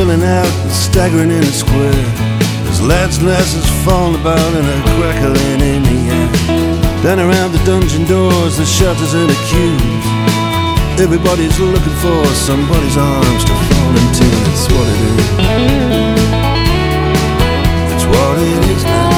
filling out and staggering in a square. There's lads and lasses falling about and a crackling in the air. Down around the dungeon doors, the shelters and the queues, everybody's looking for somebody's arms to fall into. That's what it is. That's what it is now.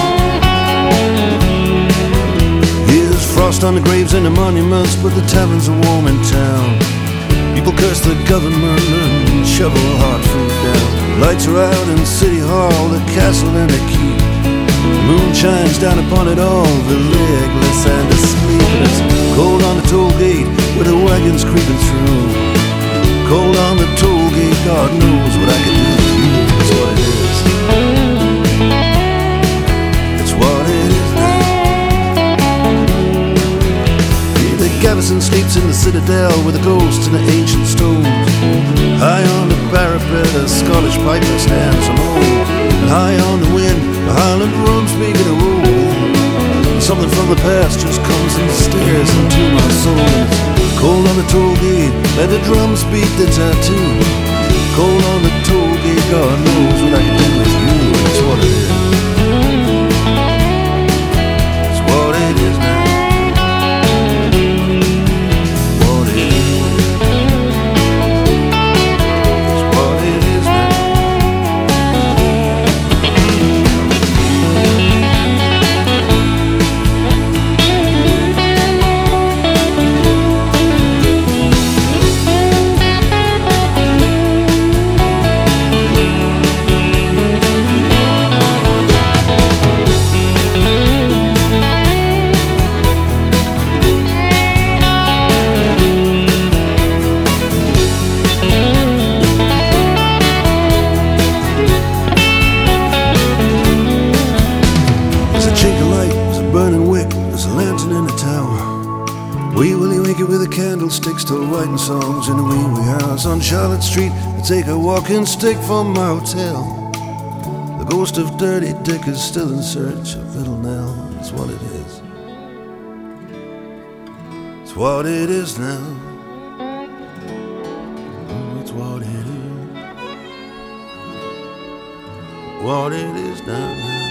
Here's frost on the graves and the monuments, but the taverns are warm in town. People curse the government and shovel hard food down. Lights are out in City Hall, the castle and the keep. The moon shines down upon it all, the legless and the sleepless. Cold on the toll gate where the wagon's creeping through. Cold on the toll gate, God knows what I can do for you. That's what it is. It's what it is now. Yeah, the garrison sleeps in the citadel with the ghosts and the ancient stones. High on the parapet, a Scottish piper stands alone. And high on the wind, the Highland drums begin to roll. Something from the past just comes and stares into my soul. Cold on the toll gate, let the drums beat the tattoo. Cold on the toll gate, God knows what I can do with you. That's what it is. That's what it is now. What it is. That's what it is now. Burning wick, there's a lantern in the tower. Wee Willie Winky with a candlestick, still writing songs in a wee house on Charlotte Street. I take a walking stick from my hotel. The ghost of Dirty Dick is still in search of Little Nell. That's what it is. It's what it is now. It's what it is. What it is now.